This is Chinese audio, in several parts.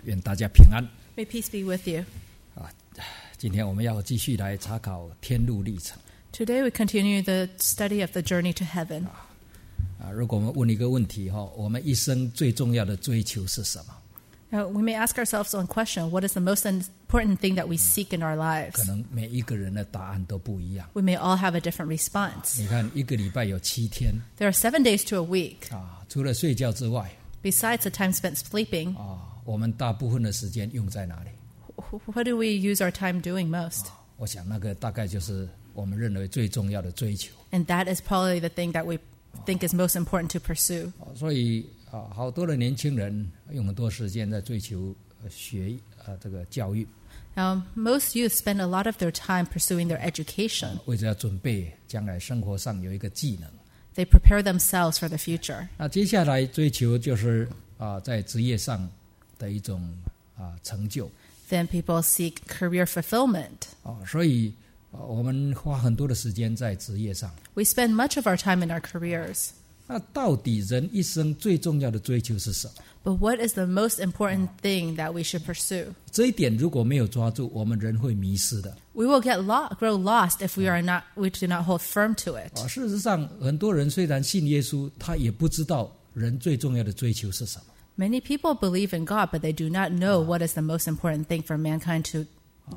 愿大家平安。 May peace be with you. 今天我们要继续来查考天路历程。 Today we continue the study of the journey to heaven. 如果我们问一个问题，我们一生最重要的追求是什么？ Now, we may ask ourselves one question: what is the most important thing that we seek in our 可 lives? 能每一个人的答案都不一样。 We may all have a different response. 你看，一个礼拜有7天 There are 7 days to a week. 除了睡觉之外 Besides the time spent sleeping, 我们大部分的时间用在哪里？ what do we use our time doing most? 我想那个大概就是我们认为最重要的追求。 And that is probably the thing that we think is most important to pursue. 所以好多的年轻人用很多时间在追求这个教育， Now, most youth spend a lot of their time pursuing their education. 为了要准备将来生活上有一个技能。 They prepare themselves for the future. 那接下来追求就是在职业上的一种成就。 Then people seek career fulfillment. 所以我们花很多的时间在职业上。 We spend much of our time in our careers. 那到底人一生最重要的追求是什么？ But what is the most important thing that we should pursue? 这一点如果没有抓住，我们人会迷失的。 We will grow lost if we do not hold firm to it. 事实上，很多人虽然信耶稣，他也不知道人最重要的追求是什么。 Many people believe in God, but they do not know what is the most important thing for mankind to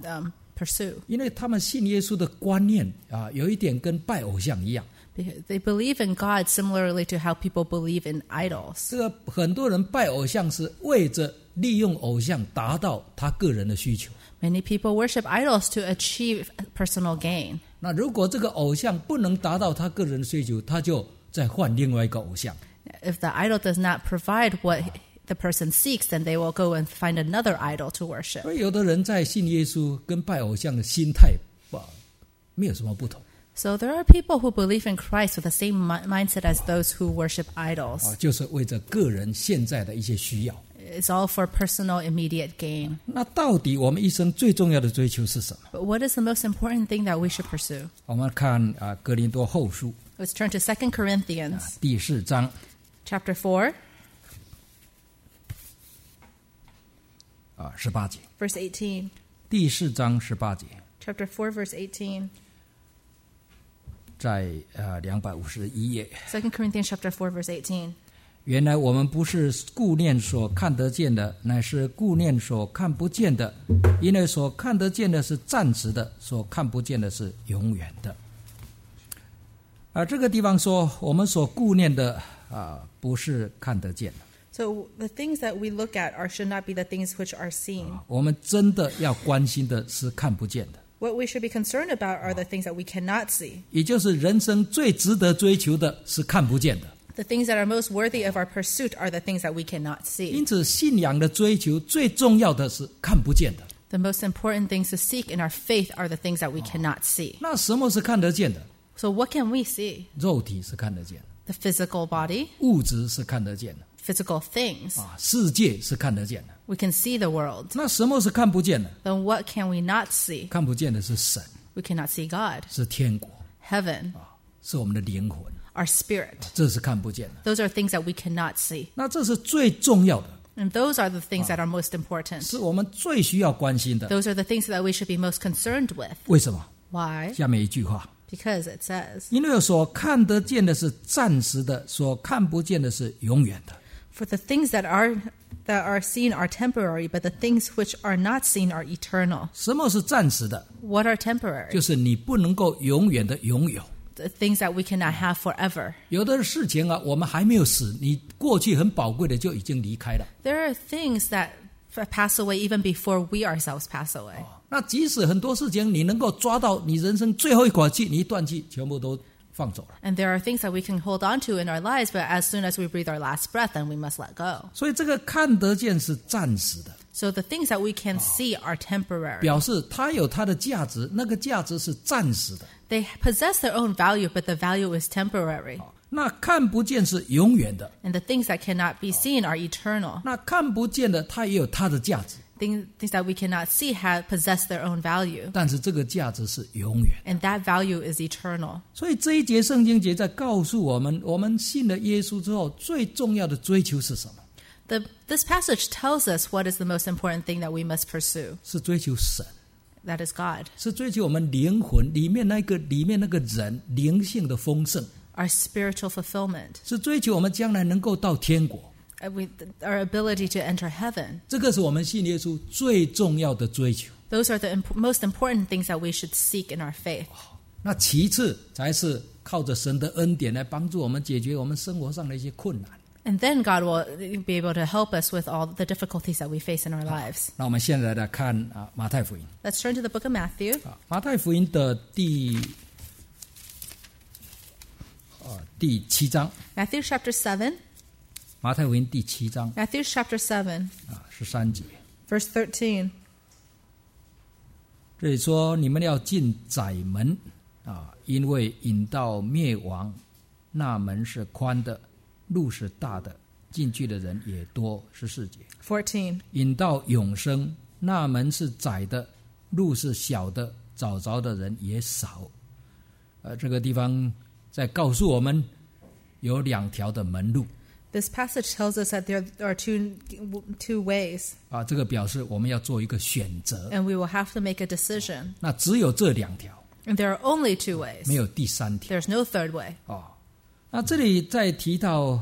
pursue. 因为他们信耶稣的观念有一点跟拜偶像一样。 They believe in God similarly to how people believe in idols. 这个很多人拜偶像是为着利用偶像达到他个人的需求。 Many people worship idols to achieve personal gain. 那如果这个偶像不能达到他个人的需求，他就再换另外一个偶像。 If the idol does not provide what the person seeks, then they will go and find another idol to worship. 所以有的人在信耶稣跟拜偶像的心态没有什么不同。 So there are people who believe in Christ with the same mindset as those who worship idols. 就是为着个人现在的一些需要。 It's all for personal immediate gain. 那到底我们一生最重要的追求是什么？ But what is the most important thing that we should pursue? 我们看哥林多后书 Let's turn to 2 Corinthians 第4章 chapter 4, 18节。 verse 18. 第4章18节， Chapter 4, verse 18. 在251页。 2 Corinthians chapter 4, verse 18. 原来我们不是顾念所看得见的，乃是顾念所看不见的，因为所看得见的是暂时的，所看不见的是永远的。这个地方说，我们所顾念的不是看得见的。 So the things that we look at should not be the things which are seen. 我们真的要关心的是看不见的。 What we should be concerned about are the things that we cannot see. 也就是人生最值得追求的是看不见的。 The things that are most worthy of our pursuit are the things that we cannot 因 see. 此，信仰的追求最重要的是看不见的。 The most important things to seek in our faith are the things that we cannot see. 那什么是看得见的？ So what can we see? 肉体是看得见的， The physical body, 物质是看得见的， physical things. 世界是看得见的。 We can see the world. 那什么是看不见的？ Then what can we not see? 看不见的是神， We cannot see God, 是天国， heaven, 是我们的灵魂， our spirit. 这是看不见的。 Those are things that we cannot see. 那这是最重要的， And those are the things that are most important. 是我们最需要关心的。 Those are the things that we should be most concerned with. 为什么？ Why? 下面一句话， Because it says, 因为所看得见的是暂时的，所看不见的是永远的。 For the things that are seen are temporary, but the things which are not seen are eternal. 什么是暂时的？ What are temporary? 就是你不能够永远的拥有。 The things that we cannot have forever. 有的事情我们还没有死，你过去很宝贵的就已经离开了。 There are things that pass away even before we ourselves pass away. 那即使很多事情你能够抓到你人生最后一口气，你一断气，全部都放走了。 And there are things that we can hold on to in our lives, but as soon as we breathe our last breath, then we must let go. 所以这个看得见是暂时的， So the things that we can see are temporary. 表示它有它的价值，那个价值是暂时的。 They possess their own value, but the value is temporary. 那看不见是永远的， And the things that cannot be seen are eternal. 那看不见的它也有它的价值， Things that we cannot see possess their own value. 但是这个价值是永远。 And that value is eternal. 所以这一节圣经节在告诉我们，我们信了耶稣之后，最重要的追求是什么？ This passage tells us what is the most important thing that we must pursue. 是追求神， That is God. 是追求我们灵魂里面那个人灵性的丰盛， Our spiritual fulfillment. 是追求我们将来能够到天国。 Our ability to enter heaven. 这个是我们信耶稣最重要的追求。 Those are the most important things that we should seek in our faith. 那其次才是靠着神的恩典来帮助我们解决我们生活上的一些困难。 And then God will be able to help us with all the difficulties that we face in our lives. 那我们现在来看马太福音。 Let's turn to the book of Matthew. 马太福音的第7章。 Matthew chapter 7. 马太福音第7章 Matthew chapter 7, 13节， verse 13. 这里说你们要进窄门因为引到灭亡，那门是宽的，路是大的，进去的人也多。14节， 14. 引到永生，那门是窄的，路是小的，找着的人也少。这个地方在告诉我们有2条的门路。 This passage tells us that there are two ways, 这个表示我们要做一个选择。 and we will have to make a decision. 那只有这2条， And there are only 2 ways. 没有第3条。 There's no third way. 那这里再提到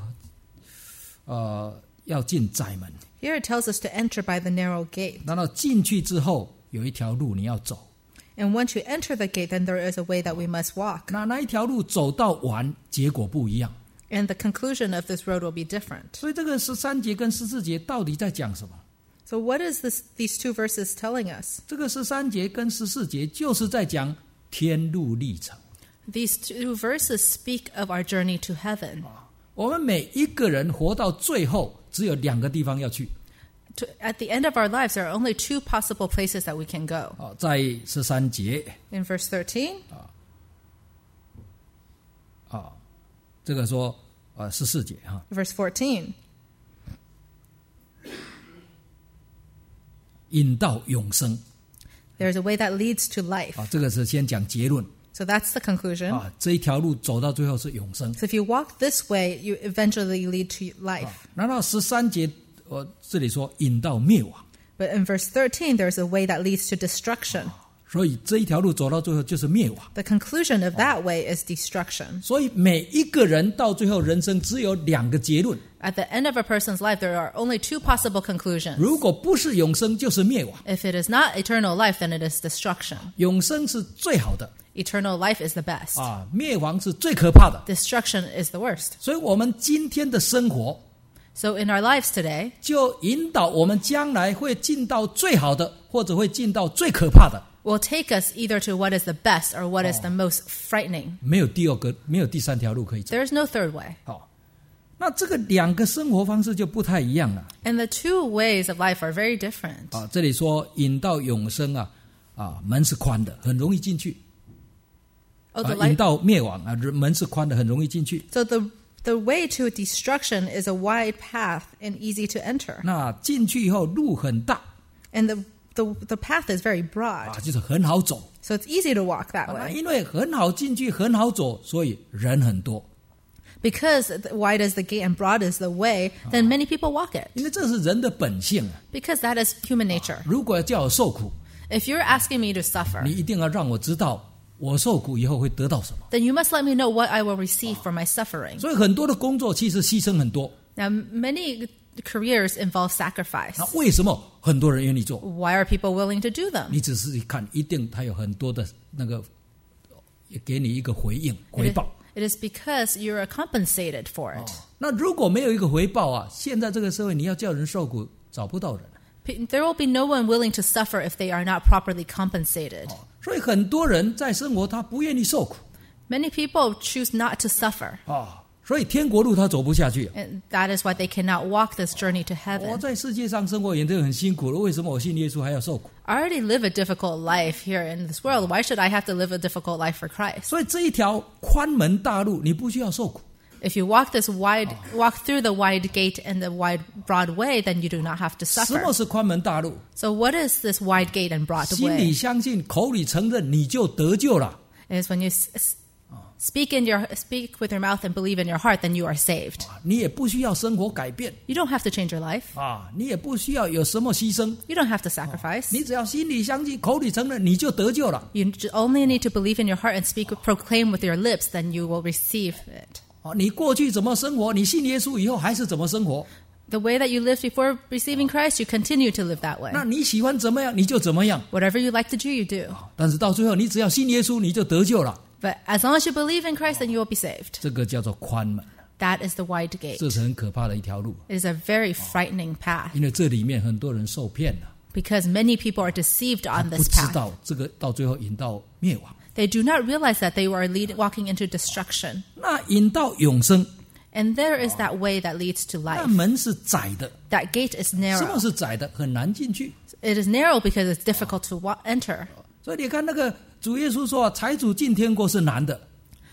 要进窄门， Here it tells us to enter by the narrow gate. 然后进去之后有一条路你要走， And once you enter the gate, then there is a way that we must walk. 那一条路走到完结果不一样。 And the conclusion of this road will be different. 所以这个13节跟14节到底在讲什么？ So what is these 2 verses telling us? 这个13节跟14节就是在讲天路历程。 These 2 verses speak of our journey to heaven. 我们每一个人活到最后只有2个地方要去。 At the end of our lives, there are only 2 possible places that we can go. 在13节 In verse 13, 这个说14节 verse 14, 引到永生 there's a way that leads to life. 这个是先讲结论 So that's the conclusion. 这一条路走到最后是永生。 So if you walk this way, you eventually lead to life. 然后13节这里说引到灭亡， But in verse 13, there's a way that leads to destruction. 所以这一条路走到最后就是灭亡。 The conclusion of that way is destruction. 所以每一个人到最后人生只有2个结论， At the end of a person's life, there are only 2 possible conclusions. 如果不是永生就是灭亡。 If it is not eternal life, then it is destruction. 永生是最好的 Eternal life is the best. 灭亡是最可怕的。 Destruction is the worst. 所以我们今天的生活 So in our lives today, 就引导我们将来会进到最好的，或者会进到最可怕的。 will take us either to what is the best or what is the most frightening. 没有第3条路可以走。 There is no third way. 那这个2个生活方式就不太一样了。 And the 2 ways of life are very different. 这里说引到永生门是宽的，很容易进去。引到灭亡门是宽的，很容易进去。 So the way to destruction is a wide path and easy to enter. 那进去以后路很大， And the path is very broad. 就是很好走。 So it's easy to walk that way. 因为很好进去，很好走，所以人很多。 Because wide is the gate and broad is the way, then many people walk it. 因为这是人的本性 Because that is human nature. 如果叫我受苦， If you're asking me to suffer, 你一定要让我知道我受苦以后会得到什么。 then you must let me know what I will receive for my suffering. 所以很多的工作其实牺牲很多。 Now, many careers involve sacrifice. 那为什么很多人愿意做？ Why are people willing to do them? 你仔细看，一定他有很多的那个，给你一个回应回报。 It is because you're compensated for it. 那如果没有一个回报现在这个社会你要叫人受苦，找不到人。 There will be no one willing to suffer if they are not properly compensated. 所以很多人在生活他不愿意受苦。 Many people choose not to suffer. 所以天国路他走不下去。 And that is why they cannot walk this journey to 我 heaven. 在世界上生活也都很辛苦了，为什么我信耶稣还要受苦？ I already live a difficult life here in this world. Why should I have to live a difficult life for Christ? 所以这一条宽门大路你不需要受苦。 If you walk through the wide gate and the wide broad way, then you do not have to 什 suffer. 么是宽门大路？ So what is this wide gate and broad 心里 way? 相信，口里承认，你就得救了。 It is when you speak with your mouth and believe in your heart, then you are saved. 你也不需要生活改变 You don't have to change your life. 你也不需要有什么牺牲 You don't have to sacrifice. 你只要心里相信口里承认你就得救了 You only need to believe in your heart and proclaim with your lips, then you will receive it. 你过去怎么生活你信耶稣以后还是怎么生活 The way that you lived before receiving Christ, you continue to live that way. 那你喜欢怎么样你就怎么样 Whatever you like to do, you do. 但是到最后你只要信耶稣你就得救了 But as long as you believe in Christ, then you will be saved. 这个叫做宽门 That is the wide gate. 这是很可怕的一条路 It is a very frightening path 因为这里面很多人受骗了 because many people are deceived on 不 this 知 path. 道这个到最后引到灭亡 They do not realize that they are walking into destruction. 那引到永生 And there is that way that leads to 那 life. 门是窄的 That gate is 什么 narrow. 是窄的很难进去 It is narrow because it's difficult to enter. 所以你看那个主耶稣说财主进天国是难的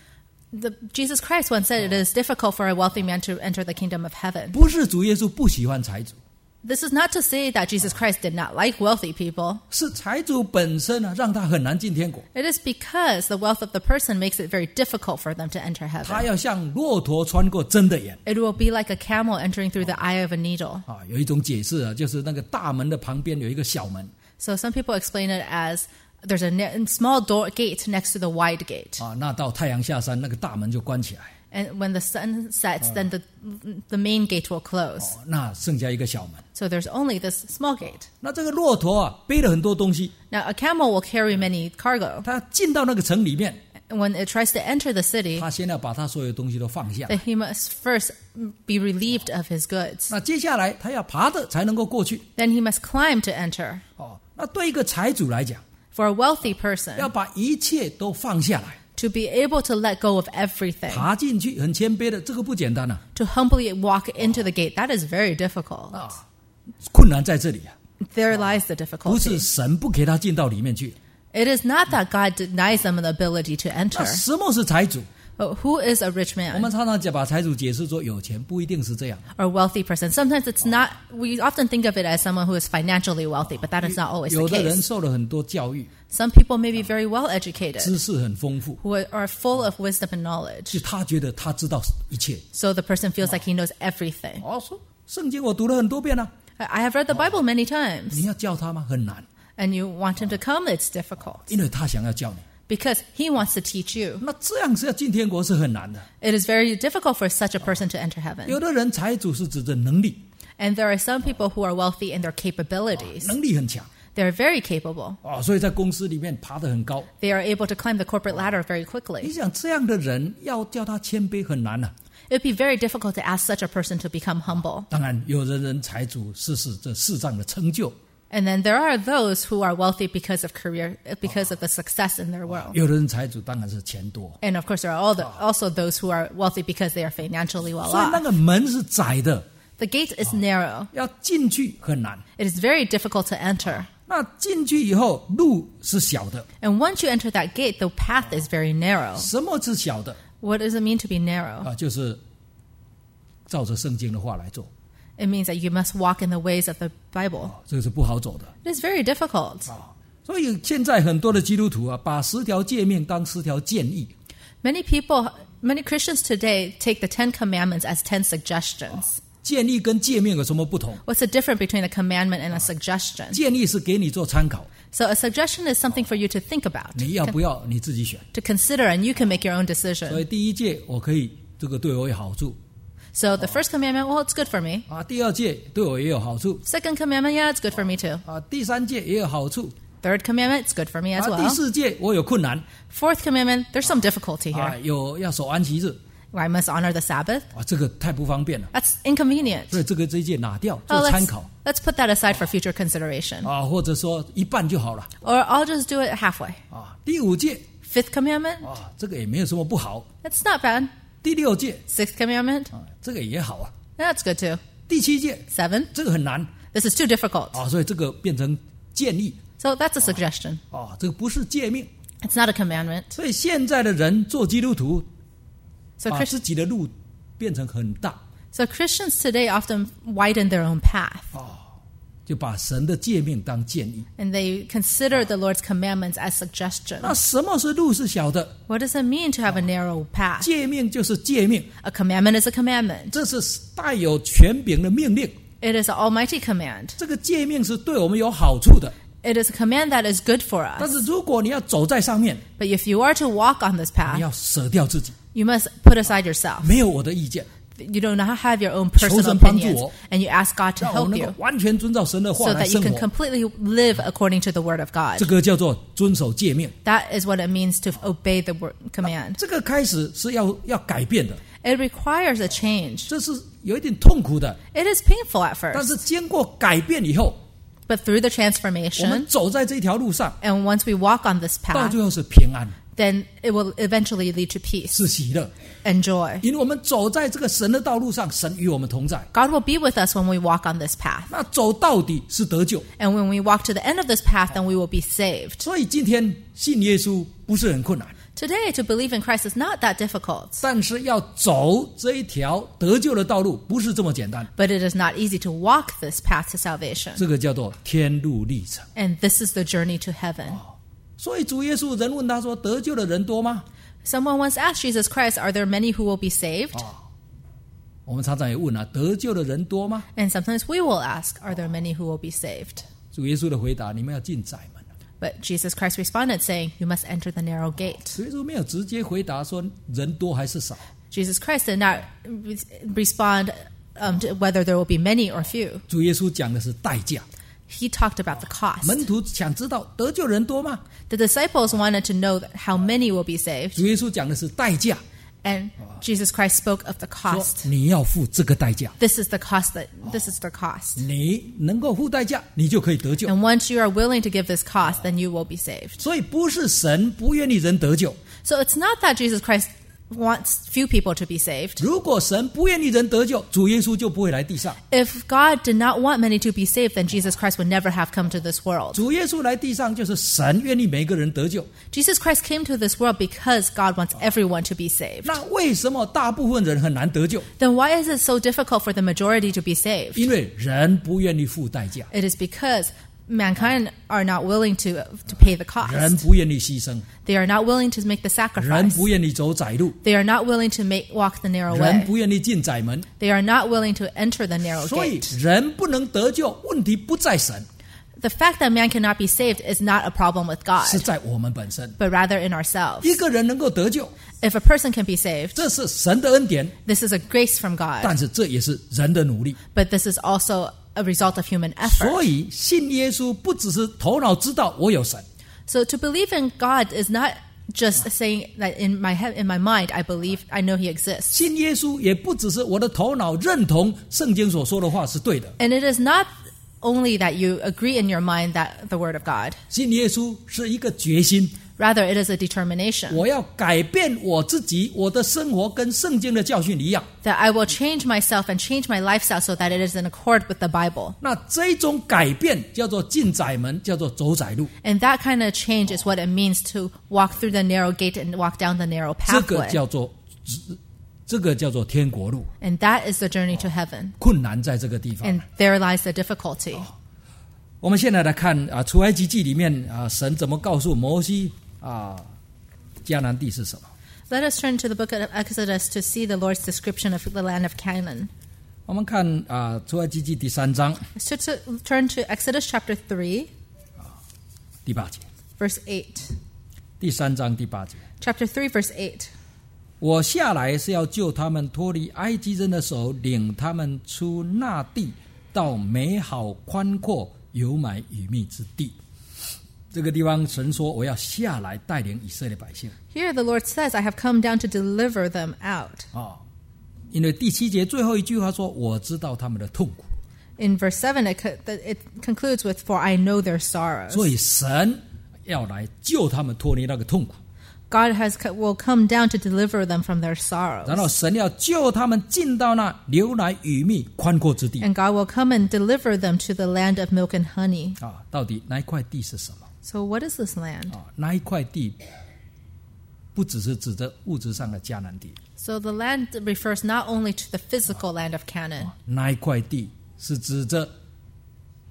Jesus Christ once said it is difficult for a wealthy man to enter the kingdom of heaven. 不是主耶稣不喜欢财主 This is not to say that Jesus Christ did not like wealthy people. 是财主本身让他很难进天国 It is because the wealth of the person makes it very difficult for them to enter 他 heaven. 要像骆驼穿过针的眼 It will be like a camel entering through the eye of a needle. 有一种解释就是那个大门的旁边有一个小门 So some people explain it as there's a small gate next to the wide gate. 那到太阳下山那个大门就关起来 And when the sun sets, then the main gate will close. 那剩下一个小门 So there's only this small gate. 那这个骆驼背了很多东西 Now, a camel will carry many cargo. 他进到那个城里面 And when it tries to enter the city, 他先要把他所有东西都放下 then he must first be relieved of his goods. 那接下来他要爬的才能够过去 Then he must climb to enter. 那对一个财主来讲 For a wealthy person, 要把一切都放下来 to be able to let go of everything, 爬进去很谦卑的这个不简单 to humbly walk into the gate, that is very difficult. 困难在这里 There lies the 不是 difficulty. 神不给他进到里面去 It is not that God denies them the ability to 那 enter. 什么是财主 But who is a rich 我们 man 常常把财主解释说有钱不一定是这样 or a wealthy person? Sometimes it's not, we often think of it as someone who is financially wealthy, but that is not always the 有的人 case. 受了很多教育 Some people may be very well educated, 知识很丰富 who are full of wisdom and 就 knowledge. 他觉得他知道一切 So the person feels like he knows everything. 说圣经我读了很多遍 I have read the Bible many times. 你要教他吗很难 And you want him to come, it's difficult. 因为他想要教你 Because he wants to teach you. 那这样是要进天国是很难的 It is very difficult for such a person to enter heaven. 有的人财主是指着能力 And there are some people who are wealthy in their capabilities. 能力很强 They're very capable. 所以在公司里面爬得很高 They are able to climb the corporate ladder very 你 quickly. 想这样的人要叫他谦卑很难 It would be very difficult to ask such a person to become humble. 当然有的人财主是这世上的成就 And then there are those who are wealthy because of career, because of the success in their world. 有的人财主当然是钱多 And of course, there are also those who are wealthy because they are financially well 所以那 off. 个门是窄的 The gate is narrow. 要进去很难 It is very difficult to enter. 那进去以后路是小的 And once you enter that gate, the path is very narrow. 什么是小的 What does it mean to be narrow? 就是照着圣经的话来做 It means that you must walk in the ways of the Bible. 这个是不好走的 It is very difficult. 所以现在很多的基督徒把10条诫命当10条建议 Many Christians today take the 10 commandments as 10 suggestions. 建议跟诫命有什么不同 What's the difference between a commandment and a suggestion? 建议是给你做参考 So a suggestion is something for you to think about, 你要不要你自己选 to consider, and you can make your own 所以 decision. 第一诫我可以这个对我有好处 So the first commandment, well, it's good for me. 第二诫对我也有好处 Second commandment, yeah, it's good for me too. 第三诫也有好处 Third commandment, it's good for me as 第 well. 四诫我有困难 Fourth commandment, there's some difficulty here. 有要守安息日 I must honor the Sabbath. 这个太不方便了 That's inconvenient. 所以这一诫拿掉 Oh, 做参考 let's put that aside for future consideration. 或者说一半就好了 Or I'll just do it halfway. 第五诫 Fifth commandment, 这个也没有什么不好 it's not bad. 第六诫 Sixth commandment, 这个也好 that's good too. 第七诫 Seven, 这个很难 this is too difficult. 所以这个变成建议 So that's a suggestion. 这个不是诫命 It's not a commandment. 所以现在的人做基督徒 So 把自己的路变成很大 Christians today often widen their own path. 就把神的诫命当建议。 And they consider the Lord's commandments as 那 suggestions. 什么是路是小的？ What does it mean to have a narrow path? 诫命就是诫命， A commandment is a commandment. 这是带有权柄的命令。 It is an almighty command. 这个诫命是对我们有好处的， It is a command that is good for 但 us. 是如果你要走在上面， But if you are to walk on this 你 path, 要舍掉自己， you must put aside yourself. 没有我的意见， You do not have your own personal 求神帮助 opinions. 我， And you ask God to 让我 help 能够 you 完全遵照神的话 so 来 that you 生 can 活。 completely live according to the word of God. 这个叫做遵守诫命。 That is what it means to obey the word command. 这个开始是要改变的， It requires a change. 这是有一点痛苦的， It is painful at 但是 first. 经过改变以后， But through the 我们 transformation, 走在这条路上， and once we walk on this 到 path, 最后是平安， then it will eventually lead to peace 是喜乐， and joy. 因为我们走在这个神的道路上，神与我们同在。 God will be with us when we walk on this path. 那走到底是得救， And when we walk to the end of this path, then we will be saved. 所以今天信耶稣不是很困难， Today, to believe in Christ is not that difficult, 但是要走这一条得救的道路不是这么简单， but it is not easy to walk this path to salvation. 这个叫做天路历程。 And this is the journey to heaven. 所以主耶稣人问他说：“得救的人多吗 Someone once asked Jesus Christ, are there many who will be saved?？” 我们常常也问啊，得救的人多吗？ And sometimes we will ask, are there many who will be saved? 主耶稣的回答：你们要进窄门。 But Jesus Christ responded saying, you must enter the narrow gate. 主耶稣没有直接回答说人多还是少， Jesus Christ did not respond to whether there will be many or few. 主耶稣讲的是代价。 He talked about the cost. 门徒想知道得救人多吗？ The disciples wanted to know how many will be saved. 主耶稣讲的是代价， And Jesus Christ spoke of the 说 cost. 你要付这个代价， This is the cost. 你能够付代价，你就可以得救。 And once you are willing to give this cost, then you will be saved. 所以不是神不愿意人得救， So it's not that Jesus Christ wants few people to be saved. 如果神不愿意人得救，主耶稣就不会来地上。 If God did not want many to be saved, then Jesus Christ would never have come to this world. 主耶稣来地上，就是神愿意每个人得救。 Jesus Christ came to this world because God wants everyone to be saved. 那为什么大部分人很难得救？ Then why is it so difficult for the majority to be saved? 因为人不愿意付代价， It is because mankind are not willing to pay the 人 cost. 不愿意牺牲， They are not willing to make the 人 sacrifice. 不愿意走窄路， They are not willing to walk the narrow 人 way. 不愿意进窄门。 They are not willing to enter the narrow 所以 gate. 人不能得救，问题不在神， The fact that man cannot be saved is not a problem with 是 God, 在我们本身。 but rather in ourselves. 一个人能够得救， If a person can be saved, 这是神的恩典， this is a grace from God, 但是这也是人的努力。 but this is also a result of human effort. 所以信耶稣不只是头脑知道我有神， So to believe in God is not just saying that in my head, in my mind, I know He exists. 信耶稣也不只是我的头脑认同圣经所说的话是对的， And it is not only that you agree in your mind that the Word of God. 信耶稣是一个决心， Rather, it is a determination 我要改变我自己，我的生活跟圣经的教训一样。 that I will change myself and change my lifestyle so that it is in accord with the Bible. 那这一种改变叫做进窄门，叫做走窄路， And that kind of change is what it means to walk through the narrow gate and walk down the narrow 这个 pathway. 叫做天国路。 And that is the journey to heaven. 困难在这个地方。 And there lies the difficulty. 我们现在来看出埃及记里面神怎么告诉摩西迦南地是什么？ Let us turn to the book of Exodus to see the Lord's description of the land of Canaan. 我们看出埃及记第3章 So to turn to Exodus chapter 3, 第8节， verse 8. 第3章第8节。 Chapter 3, verse 8. 我下来是要救他们脱离埃及人的手，领他们出那地，到美好宽阔、有买与蜜之地。这个地方神说我要下来带领以色列百姓 Here the Lord says, I have come down to deliver them out. 因为第7节最后一句话说我知道他们的痛苦， In verse 7, it concludes with, For I know their sorrows. 所以神要来救他们脱离那个痛苦， God will come down to deliver them from their sorrows. 然后神要救他们进到那流奶与蜜宽阔之地 And God will come and deliver them to the land of milk and honey. 到底那一块地是什么？ So what is this land? 那一块地不只是指着物质上的迦南地， So the land refers not only to the physical land of Canaan. 那一块地是指着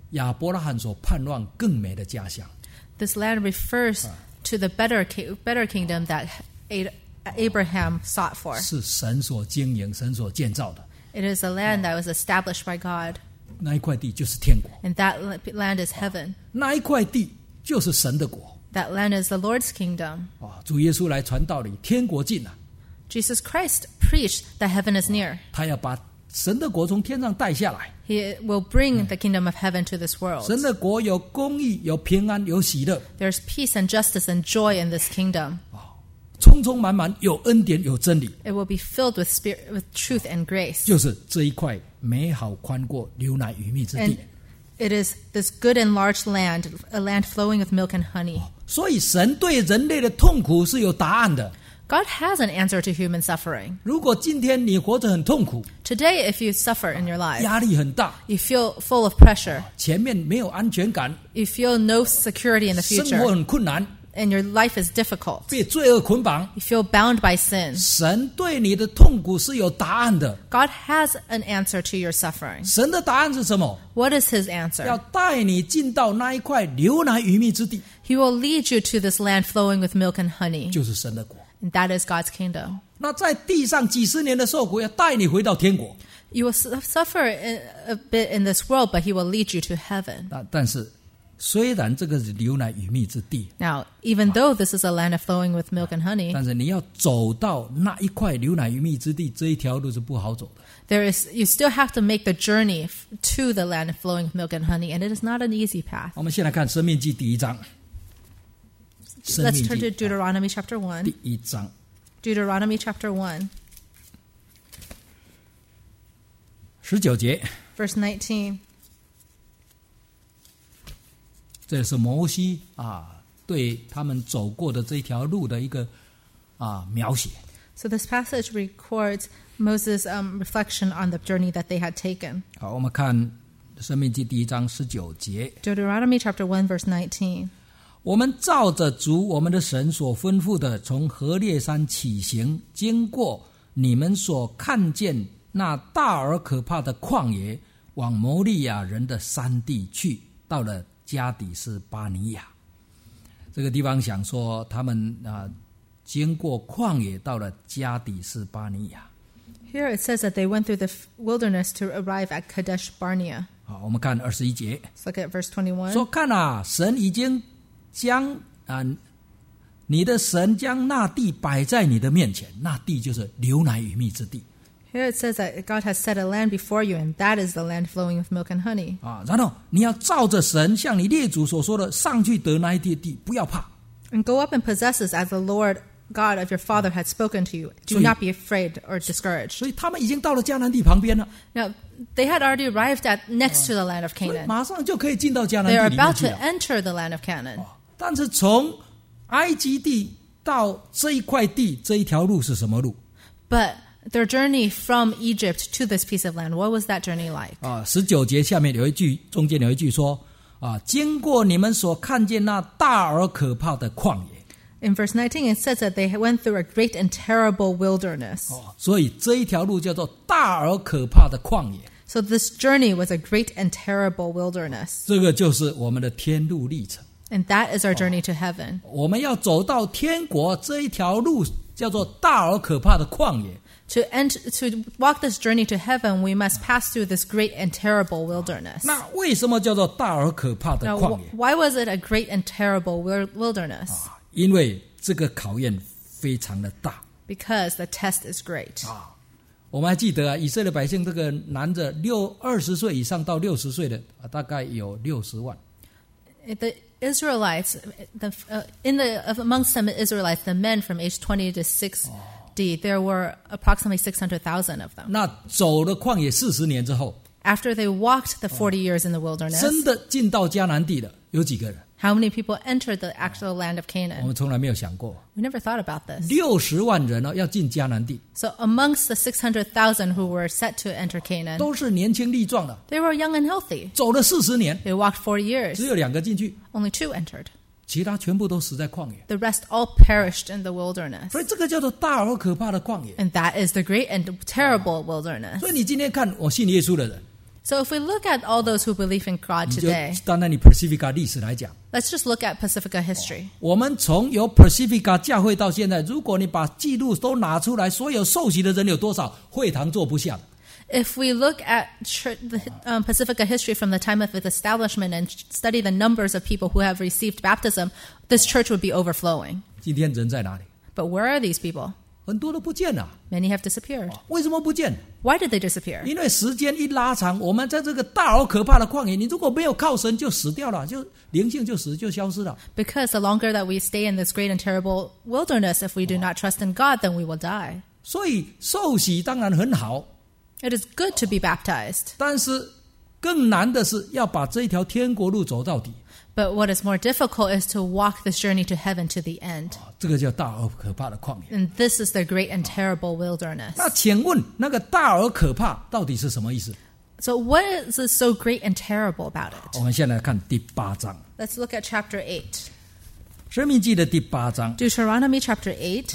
亚伯拉罕所盼望更美的家乡。 This land refers to the better kingdom that Abraham sought for. 是神所经营、神所建造的。 It is a land that was established by God, 那一块地就是天国， and that land is heaven. 那一块地就是神的国。 That land is the Lord's kingdom. 主耶稣来传道理，天国近了， Jesus Christ preached that heaven is near. 他要把神的国从天上带下来。 He will bring the kingdom of heaven to this world. 神的国有公义、有平安、有喜乐， There's peace and justice and joy in this kingdom. 充充满满，有恩典、有真理， It will be filled with truth and grace. 就是这一块美好宽阔、流奶与蜜之 And 地。 it is this good and large land, a land flowing with milk and honey. 所以神对人类的痛苦是有答案的。 God has an answer to human suffering. 如果今天你活着很痛苦， Today, if you suffer in your life, 压力很大， you feel full of pressure, 前面没有安全感， you feel no security in the 生活 future, 很困难， and your life is difficult, 被罪恶捆绑， you feel bound by sin, 神对你的痛苦是有答案的。 God has an answer to your suffering. 神的答案是什么？ What is His 要 answer? 带你进到那一块流奶与蜜之地， He will lead you to this land flowing with milk and honey, 就是神的国。 and that is God's kingdom. 那在地上几十年的受苦，要带你回到天国。 You will suffer a bit in this world, but He will lead you to heaven. 但是，虽然这个是流奶与蜜之地， Now, even though this is a land of flowing with milk and honey, 但是你要走到那一块流奶与蜜之地，这一条路是不好走的。 you still have to make the journey to the land of flowing with milk and honey, and it is not an easy path. 我们先来看《生命记》第1章，《生 Let's 命 turn 记 to》Deuteronomy chapter 1. 第1章 Deuteronomy chapter 1, 19节， verse 19. 这是摩西对他们走过的这条路的一个描写。 So this passage records Moses' reflection on the journey that they had taken. 好，我们看《生命记》第1章19节。 Deuteronomy chapter 1, verse 19. 我们照着主我们的神所吩咐的，从何烈山起行，经过你们所看见那大而可怕的旷野，往摩利亚人的山地去，到了加底斯巴尼亚。这个地方想说他们经过旷野，到了加底斯巴尼亚。 Here it says that they went through the wilderness to arrive at Kadesh Barnea. 好，我们看21节， Let's look at verse 21. 说看啊，神已经将你的神将那地摆在你的面前，那地就是流奶与蜜之地。 Here it says that God has set a land before you, and that is the land flowing with milk and honey. 然后你要照着神向你列祖所说的，上去得那一地，不要怕。 And go up and possess this as the Lord God of your father had spoken to you. Do not be afraid or discouraged. 所以他们已经到了迦南地旁边了， Now, they had already arrived next to the land of 所以 Canaan. 马上就可以进到迦南 They are 地里面 about 去 to 了。 enter the land of Canaan. 但是从埃及地到这一块地，这一条路是什么路？ But their journey from Egypt to this piece of land, what was that journey like? 19节下面有一句，中间有一句说经过你们所看见那大而可怕的旷野。 In verse 19, it says that they went through a great and terrible wilderness. 所以这一条路叫做大而可怕的旷野。 So this journey was a great and terrible wilderness. 这个就是我们的天路历程。 And that is our journey to heaven. 我们要走到天国这一条路叫做大而可怕的旷野。 To walk this journey to heaven, we must pass through this great and terrible wilderness. 那为什么叫做大而可怕的 Now, 旷野？ why was it a great and terrible wilderness? 因为这个考验非常的大。 Because the test is great. 我们还记得以色列百姓这个男的20岁以上到60岁的大概有60万。 The Israelites, amongst some Israelites, the men from age 20 to 60, there were approximately 600,000 of them. 那走了旷野40年之后， After they walked the 40 years in the wilderness, 真的进到迦南地的有几个人？ how many people entered the actual land of 我 Canaan? 们从来没有想过。 We never thought about this. 60万人要进迦南地， So amongst the 600,000 who were set to enter Canaan, 都是年轻力壮的， they were young and healthy. 走了40年， They walked 40 years. 只有2个进去， Only 2 entered. 其他全部都死在旷野。 The rest all perished in the wilderness. 所以这个叫做大而可怕的旷野。 And that is the great and terrible wilderness. 所以你今天看我信耶稣的人， So if we look at all those who believe in God 你就 today, 单单以 Pacifica 历史来讲， let's just look at Pacifica history. 我们从有 Pacifica 教会到现在，如果你把记录都拿出来，所有受洗的人有多少，会堂坐不下。 If we look at Pacifica history from the time of its establishment and study the numbers of people who have received baptism, this church would be overflowing. 今天人在哪里？ But where are these people? 很多都不见了。 Many have disappeared. 为什么不见？ Why did they disappear? 因为时间一拉长，我们在这个大而可怕的旷野，你如果没有靠神，就死掉了，就灵性就消失了。 Because the longer that we stay in this great and terrible wilderness, if we do not trust in God, then we will die. 所以受洗当然很好， It is good to be baptized. 但是更难的是要把这一条天国路走到底。 But what is more difficult is to walk this journey to heaven to the end. 这个叫大而可怕的旷野。 And this is the great and terrible wilderness. 那请问那个大而可怕到底是什么意思？ So what is so great and terrible about it? 我们先来看第8章， Let's look at chapter 8. 申命记的第8章 Deuteronomy chapter 8,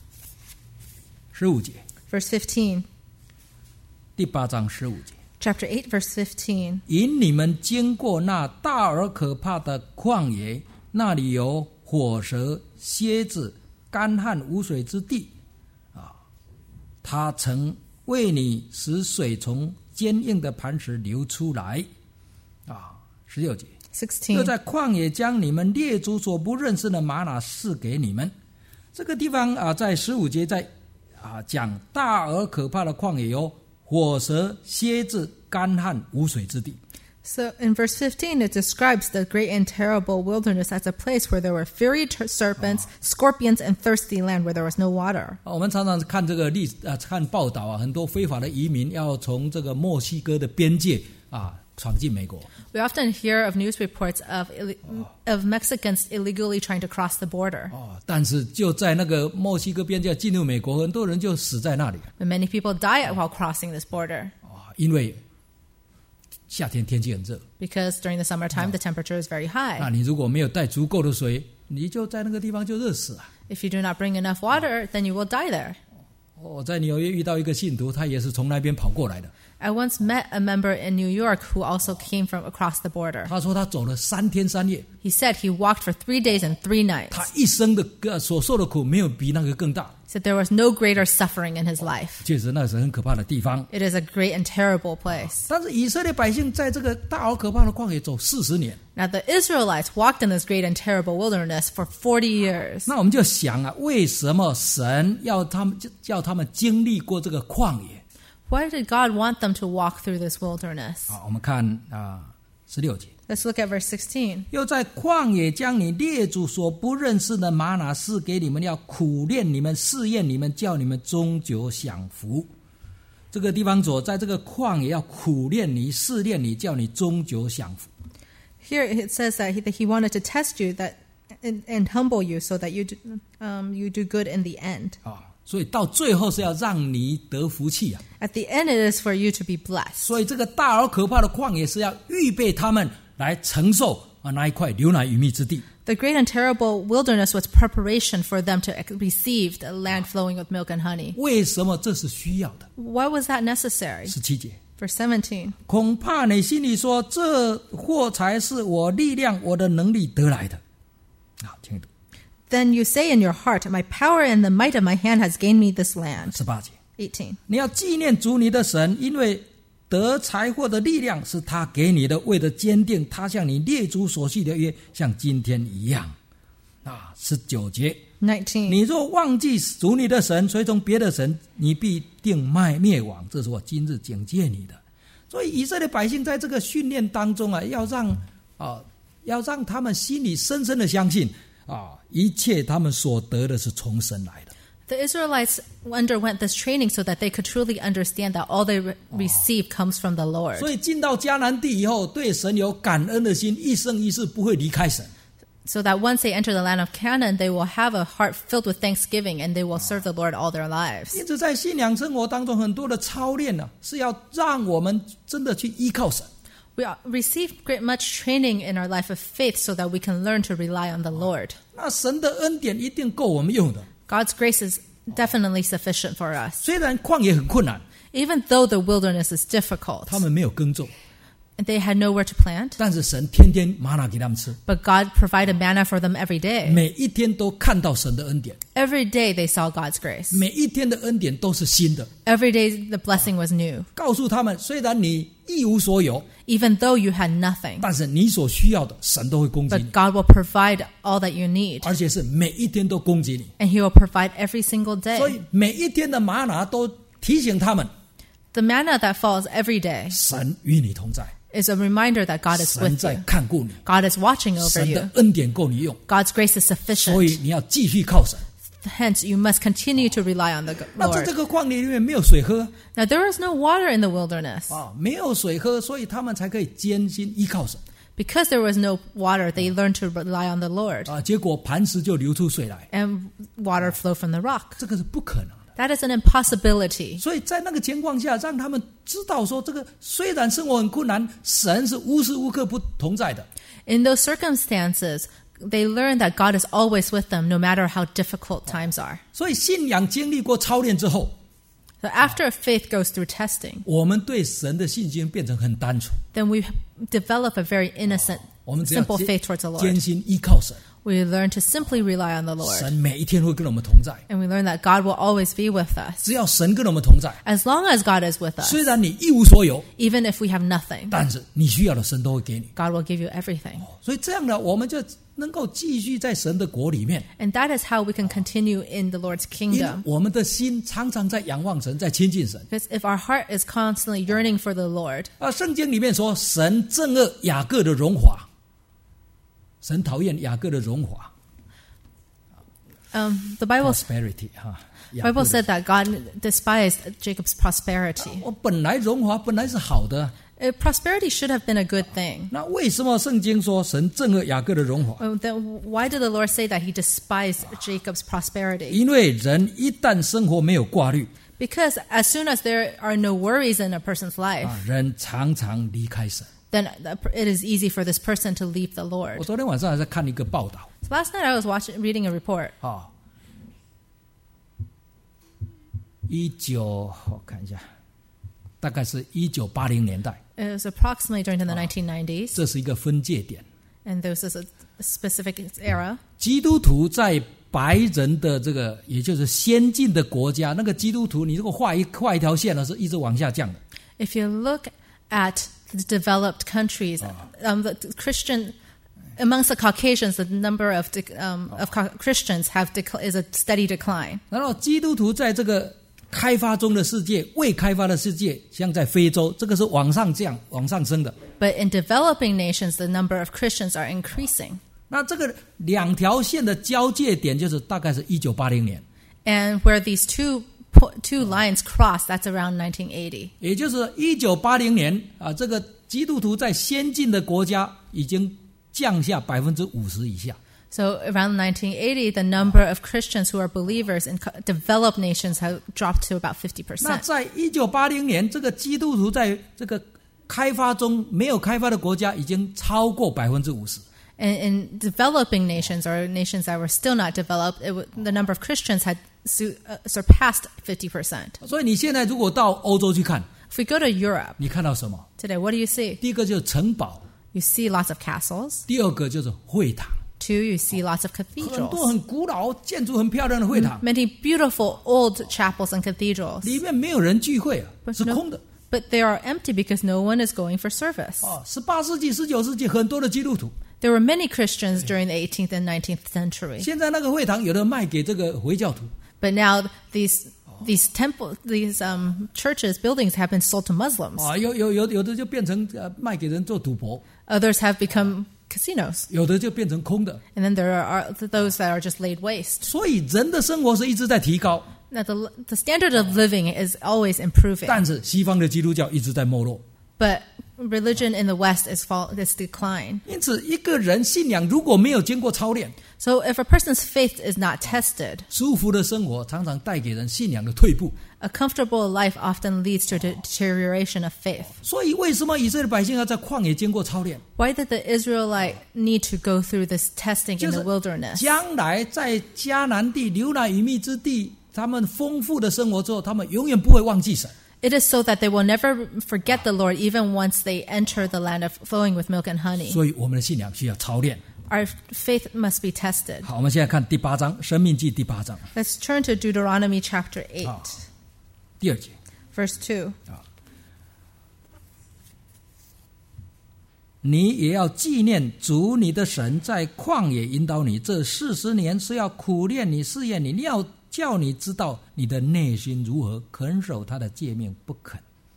15节， verse 15. 第8章15节。 Chapter 8, verse 15. 引你们经过那大而可怕的旷野，那里有火蛇、蝎子、干旱无水之地。他曾为你使水从坚硬的磐石流出来。16节。又 16. 在旷野将你们列祖所不认识的玛拿赐给你们。这个地方在15节在讲大而可怕的旷野有火蛇、蝎子、干旱无水之地。 So in verse 15, it describes the great and terrible wilderness as a place where there were fiery serpents, scorpions, and thirsty land where there was no water. 我们常常看这个看报道很多非法的移民要从这个墨西哥的边界闯进美国。 We often hear of news reports of Mexicans illegally trying to cross the border. 但是就在那个墨西哥边界进入美国，很多人就死在那里。 But many people die while crossing this border 因为夏天天气很热， because during the summertime the temperature is very 那 high. 你如果没有带足够的水，你就在那个地方就热死了。 If you do not bring enough water, then you will die there. 我在纽约遇到一个信徒，他也是从那边跑过来的。 I once met a member in New York who also came from across the border. 他说他走了3天3夜， He said he walked for 3 days and 3 nights. 他一生的所受的苦没有比那个更大。 Said there was no greater suffering in his life. 确实那是很可怕的地方。 It is a great and terrible place. 但是以色列百姓在这个大而可怕的旷野走40年。 Now the Israelites walked in this great and terrible wilderness for 40 years. 那我们就想为什么神要他们经历过这个旷野？ Why did God want them to walk through this wilderness? 我们看16节。 Let's look at verse 16. 又在旷野将你列祖所不认识的玛拿赐给你们，要苦练你们、试验你们，叫你们终究享福。这个地方在这个旷野要苦练你、试炼你，叫你终究享福。 Here it says that he wanted to test you and humble you so that you do good in the end. 所以到最后是要让你得福气啊。 At the end, it is for you to be blessed. 所以这个大而可怕的旷野是要预备他们来承受那一块流奶与蜜之地。 The great and terrible wilderness was preparation for them to receive the land flowing with milk and honey. 为什么这是需要的？ Why was that necessary? 17节。 Verse 17. 恐怕你心里说，这或才是我力量、我的能力得来的。好，请读。 Then you say in your heart, my power and the might of my hand has gained me this land. 18节。 18. 你要纪念主你的神，因为得财货的力量是他给你的，为了坚定他向你列祖所系的约，像今天一样。19节。 19. 你若忘记主你的神，随从别的神，你必定灭亡。这是我今日警戒你的。所以以色列百姓在这个训练当中要让他们心里深深的相信一切他们所得的是从神来的。 The Israelites underwent this training so that they could truly understand that all they receive comes from the Lord. 所以进到迦南地以后，对神有感恩的心，一生一世不会离开神。 So that once they enter the land of Canaan, they will have a heart filled with thanksgiving and they will serve the Lord all their lives. 因此在信仰生活当中，很多的操练是要让我们真的去依靠神。 We receive much training in our life of faith so that we can learn to rely on the Lord. 那神的恩典一定够我们用的。 God's grace is definitely sufficient for us. 虽然旷野很困难， Even though the wilderness is difficult, 他们没有耕种， they had nowhere to plant, 但是神天天玛拿给他们吃， but God provided manna for them every day. 每一天都看到神的恩典， Every day they saw God's grace. 每一天的恩典都是新的。 Every day the blessing was new. 告诉他们，虽然你一无所有， Even though you had nothing, 但是你所需要的，神都会供给 but 你， God will provide all that you need. 而且是每一天都供给你。 And He will provide every single 所 day. 以每一天的玛拿都提醒他们， The manna that falls every day 神与你同在， is a reminder that God is 神 with 在 you. 看顾你， God is watching over 神 you. 的恩典够你用， God's grace is 所以 sufficient. 你要继续靠神。 Hence, you must continue to rely on the 那在 Lord. 这个旷野里面没有水喝 Now, there is no water in the wilderness. 啊，没有水喝，所以他们才可以艰辛依靠神 Because there was no water, they learned to rely on the Lord. 啊。结果磐石就流出水来， And water flowed from the rock. 这个是不可能的。 That is an impossibility. 所以在那个情况下，让他们知道说，这个虽然生活很困难，神是无时无刻不同在的。 In those circumstances, they learn that God is always with them, no matter how difficult times are. 所以信仰经历过操练之后， So after faith goes through testing, 我们对神的信心变成很单纯， then we develop a very innocent, 我们只要 simple faith towards the 艰 Lord. 辛依靠神， We learn to simply rely on the Lord. 神每一天会跟我们同在。 And we learn that God will always be with us. 只要神跟我们同在， As long as God is with us, 虽然你一无所有， even if we have nothing, 但是你需要的神都会给你。 God will give you everything. 所以这样呢，我们就能够继续在神的国里面， And that is how we can continue in the Lord's 因为 kingdom. 我们的心常常在仰望神，在亲近神。 Because if our heart is constantly yearning for the Lord, 圣经里面说，神憎恶雅各的荣华，神讨厌雅各的荣华 the Bible ，prosperity 哈。雅各 Bible 的 said that God despised Jacob's prosperity. 我本来荣华本来是好的， Prosperity should have been a good thing. 那为什么圣经说神憎恶雅各的荣华？ Then why did the Lord say that He despised Jacob's prosperity? 因为人一旦生活没有挂虑 Because as soon as there are no worries in a person's life, 人常常离开神。 then it is easy for this person to leave the 我 Lord. 昨天晚上还在看一个报道 So last night I was reading a report. 啊，我看一下，大概是1980年代， It was approximately during the 1990s, 这是一个分界点。 and this is a specific era. 基督徒在白人的这个，也就是先进的国家，那个基督徒，你如果画一条线呢，是一直往下降的。 If you look at the developed countries, the Christian amongst the Caucasians, the number of Christians is a steady decline. 然后基督徒在这个开发中的世界、未开发的世界，像在非洲，这个是往上升的。 But in developing nations, the number of Christians are increasing. 那这个两条线的交界点，就是大概是1980年， And where these two lines cross, that's around 1980. 也就是1980年啊，这个基督徒在先进的国家已经降下50%以下。 So around 1980, the number of Christians who are believers in developed nations have dropped to about 那 50%. 在1980年，这个基督徒在这个开发中没有开发的国家已经超过50%。 And in developing nations or nations that were still not developed, the number of Christians had surpassed 50%. 所以你现在如果到欧洲去看， If we go to Europe 你看到什么？ today, what do you see? 第一个就是城堡， You see lots of castles. 第二个就是会堂， Two, you see lots of 很多 cathedrals. 很古老、建筑很漂亮的会堂， Many beautiful old chapels and cathedrals. 里面没有人聚会啊， But 是 no- 空的。 But they are empty because no one is going for service. 18世纪、19世纪很多的基督徒， There were many Christians during the 18th and 19th century. 现在那个会堂有的卖给这个回教徒， But now these churches, buildings have been sold to Muslims. 有的就变成卖给人做赌博， Others have become casinos. 有的就变成空的。 And then there are those that are just laid waste. 所以人的生活是一直在提高， Now the standard of living is always improving. 但是西方的基督教一直在没落。 But religion in the West is decline. 因此，一个人信仰如果没有经过操练， So if a person's faith is not tested, 舒服的生活常常带给人信仰的退步。 a comfortable life often leads to deterioration of faith. 所以，为什么以色列百姓要在旷野经过操练？ Why did the Israelite need to go through this testing 就 in 是 the wilderness? 将来在迦南地流奶与蜜之地，他们丰富的生活之后，他们永远不会忘记神。 It is so that they will never forget the Lord even once they enter the land of flowing with milk and honey. 所以我们的信仰需要操练。 Our faith must be tested. 好，我们现在看第8章，申命记第8章 Let's turn to Deuteronomy chapter 8, 第2节。 verse 2. 你也要纪念主你的神在旷野引导你，这40年是要苦练你、试验你，要叫你知道你的内心如何，肯守他的诫命不肯。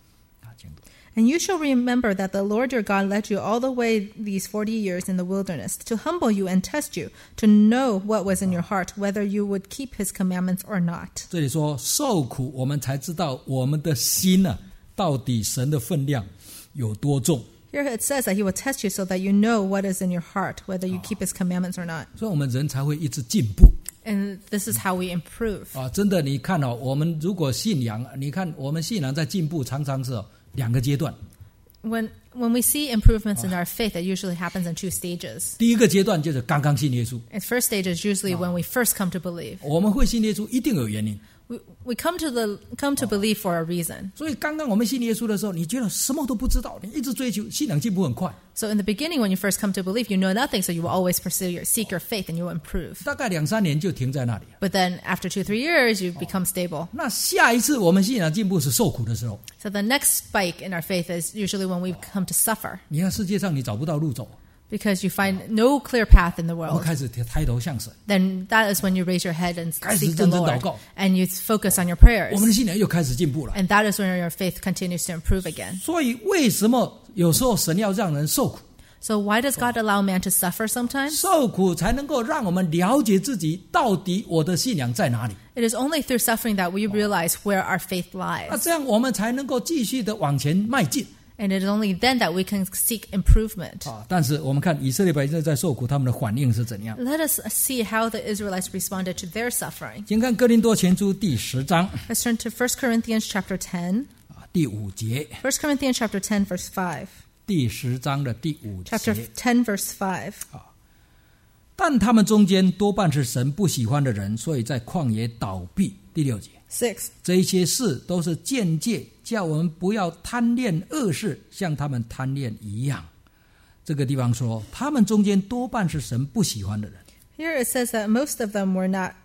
And you shall remember that the Lord your God led you all the way these 40 years in the wilderness, to humble you and test you, to know what was in your heart, whether you would keep his commandments or not. 这里说受苦，我们才知道我们的心啊，到底神的分量有多重。 Here it says that he will test you so that you know what is in your heart, whether you keep his commandments or not. 所以我们人才会一直进步。 And this is how we improve. 真的，你看我们如果信仰，你看我们信仰在进步，常常是2个阶段。 When we see improvements in our faith, it usually happens in 2 stages. 第一个阶段就是刚刚信耶稣， The first stage is usually when we first come to believe. 我们会信耶稣一定有原因。 We come to believe for a reason. 所以刚刚我们信耶稣的时候，你觉得什么都不知道，你一直追求，信仰进步很快。 So in the beginning, when you first come to believe, you know nothing, so you will always seek your faith, and you will improve. 大概2-3年就停在那里。 But then after 2-3 years, you become stable. 那下一次我们信仰进步是受苦的时候。 So the next spike in our faith is usually when we come to suffer, 你看世界上你找不到路走， because you find no clear path in the 我们 world. 开始抬头向神， Then that is when you raise your head and 开始 seek the 认真祷 Lord, 告。 and you focus on your prayers. 我们的信仰又开始进步了。 And that is when your faith continues to improve again. 所以为什么有时候神要让人受苦？ So why does God allow man to suffer sometimes? 受苦才能够让我们了解自己到底我的信仰在哪里。 It is only through suffering that we realize where our faith 那 lies. 这样我们才能够继续的往前迈进。 And it is only then that we can seek improvement. 但是我们看以色列百姓在受苦，他们的反应是怎样？ Let us see how the Israelites responded to their suffering. 请看哥林多前书第10章 Let's turn to 1 Corinthians chapter 10. 第5节， 1 Corinthians chapter 10 verse 5. 第10章的第5 Chapter 节。 10 verse 5. 但他们中间多半是神不喜欢的人，所以在旷野倒闭。第6节， 6. 这一些事都是鉴戒，叫我们不要贪恋恶事，像他们贪恋一样。这个地方说，他们中间多半是神不喜欢的人。 Here it says that most of them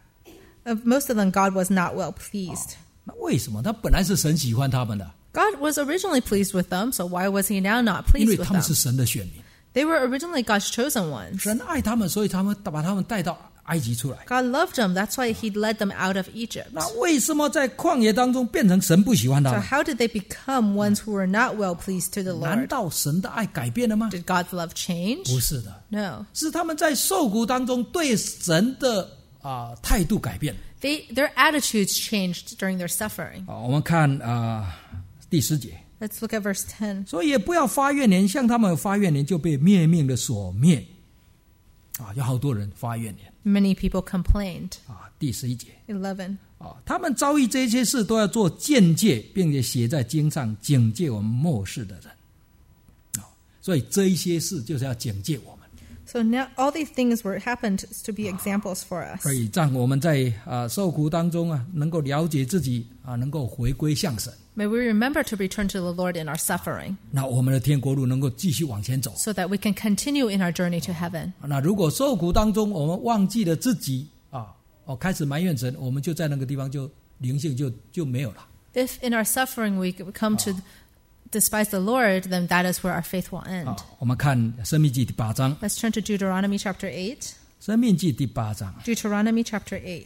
God was not well pleased. 那为什么？他本来是神喜欢他们的， God was originally pleased with them, so why was he now not 因为 pleased with 他们是 them? 神的选民， They were originally God's chosen ones. 神爱他们，所以他们把他们带到埃及出来。 God loved them, that's why he led them out of Egypt. 那为什么在旷野当中变成神不喜欢他 So 们？ how did they become ones who were not well pleased to the 难 Lord? 道神的爱改变了吗？ Did God's love 不 change? 是的， No. 是他们在受苦当中对神的态度改变。 Their attitudes changed during their suffering. 我们看第10节， Let's look at verse 10. 所以也不要发怨言，像他们发怨言就被灭命的所灭。有好多人发怨言。 Many people complained. 第11节， 11. 他们遭遇这些事都要做鉴戒，并且写在经上，警戒我们末世的人。所以这一些事就是要警戒我们。 So now all these things happened to be examples for us. 所以让我们在受苦当中能够了解自己能够回归向神。 May we remember to return to the Lord in our suffering, 那我们的天国路能够继续往前走。 so that we can continue in our journey to heaven. 那如果受苦当中我们忘记了自己开始埋怨神，我们就在那个地方就灵性就没有了。 If in our suffering we come to despise the Lord, then that is where our faith will end. 我们看申命记第8章， Let's turn to Deuteronomy chapter 8. 申命记第8章 Deuteronomy chapter 8,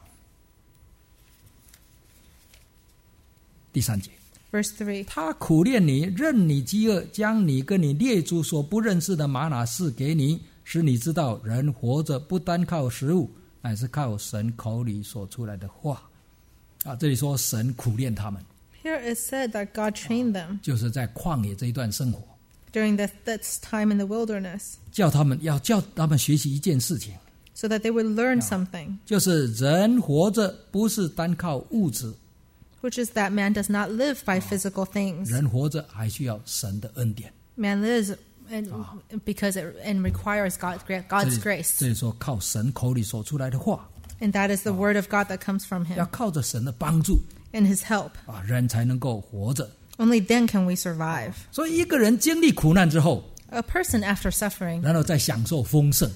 第3节， verse 3. 他苦练你，任你饥饿，将你跟你列祖所不认识的玛拿赐给你，使你知道人活着不单靠食物，乃是靠神口里所出来的话。这里说神苦练他们， Here it said that God trained them 就是在旷野这一段生活， during that time in the wilderness, 要叫他们学习一件事情， so that they would learn something, 就是人活着不是单靠物质， which is that man does not live by physical things. 人活着还需要神的恩典。 Man lives because it requires God's grace. 这里说靠神口里所出来的话， And that is the word of God that comes from 要 him. 靠着神的帮助， and His help. 人才能够活着。 Only then can we survive. 所以一个人经历苦难之后， A person after suffering 然后再享受丰盛，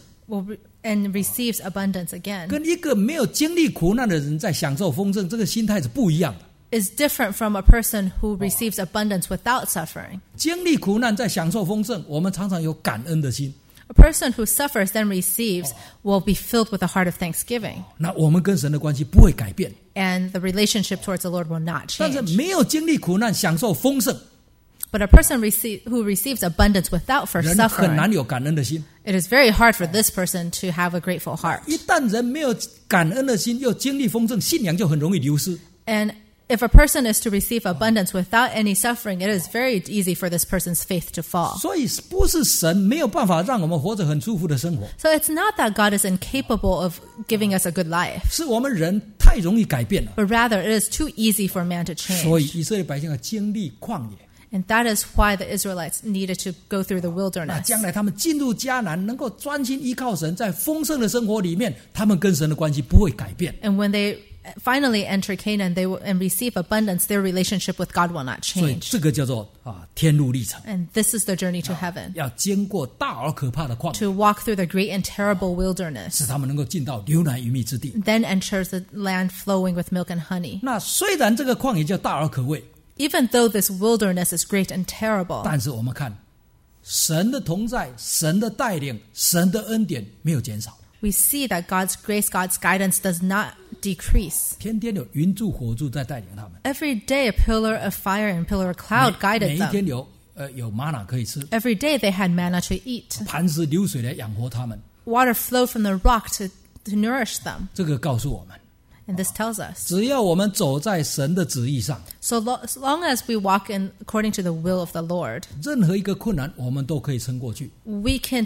and receives abundance again 跟一个没有经历苦难的人在享受丰盛，这个心态是不一样的。 is different from a person who receives abundance without suffering. 经历苦难在享受丰盛，我们常常有感恩的心。 A person who suffers then receives will be filled with a heart of thanksgiving. 那我们跟神的关系不会改变。 And the relationship towards the Lord will not 但是 change. 没有经历苦难享受丰盛， But a person who receives abundance without first 人很 suffering, 难有感恩的心。 it is very hard for this person to have a grateful heart. 一旦人没有感恩的心，又经历丰盛，信仰就很容易流失。 And if a person is to receive abundance without any suffering, it is very easy for this person's faith to fall. 所以不是神没有办法让我们活着很舒服的生活， So it's not that God is incapable of giving us a good life, 是我们人太容易改变了。 but rather it is too easy for man to 所以 change. 以色列百姓要经历旷野， And that is why the Israelites needed to go through the 那 wilderness. 将来他们进入迦南，能够专心依靠神，在丰盛的生活里面，他们跟神的关系不会改变。 And when they finally enter Canaan and receive abundance, their relationship with God will not 所以 change. 这个叫做天路历程， And this is the journey to heaven, 要经过大而可怕的旷野， to walk through the great and terrible wilderness, 使他们能够进到流奶与蜜之地。 then enters the land flowing with milk and honey. 那虽然这个旷野叫大而可畏， Even though this wilderness is great and terrible, 但是我们看神的同在、神的带领、神的恩典没有减少， we see that God's grace, God's guidance does not decrease. 天天有云柱火柱在带领他们， Every day, a pillar of fire and pillar of cloud 每 guided 一天 them. 有玛瑙可以吃， Every day, they had manna to eat. 磐石流水来养活他们。 Water flowed from the rock to nourish them. 这个告诉我们， And this tells us, 只要我们走在神的旨意上， so long as we walk according to the will of the Lord, 任何一个困难我们都可以撑过去， we can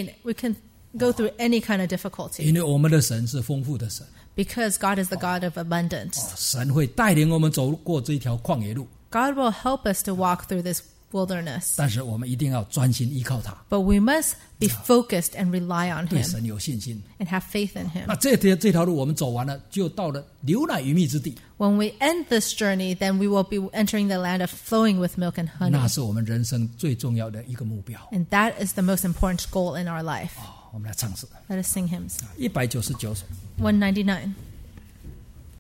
go through any kind of difficulty 因为我们的神是丰富的神， because God is the God of abundance. 神会带领我们走过这一条旷野路， God will help us to walk through this wilderness, 但是我们一定要专心依靠他， but we must be focused and rely on 对 Him 神有信心。 and have faith in Him. 那这条路我们走完了，就到了流奶与蜜之地， When we end this journey, then we will be entering the land of flowing with milk and 那 honey. 是我们人生最重要的一个目标。 And that is the most important goal in our life. 我们来唱诗 Let us sing hymns. 199首。 199.